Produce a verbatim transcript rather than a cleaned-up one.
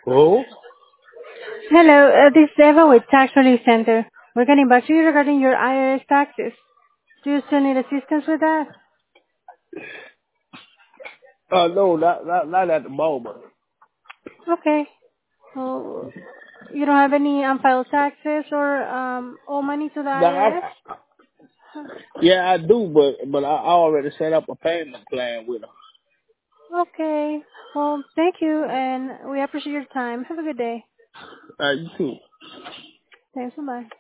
Oh, Hello, uh, this is Eva with Tax Relief Center. We're getting back to you regarding your I R S taxes. Do you still need assistance with that? uh, no, not, not not at the moment. Okay. Well, you don't have any unfiled taxes or um, owe money to the No, I, I R S? yeah, I do, but but I already set up a payment plan with her. Okay. Well, thank you, and we appreciate your time. Have a good day. Uh, you too. Thanks. Bye.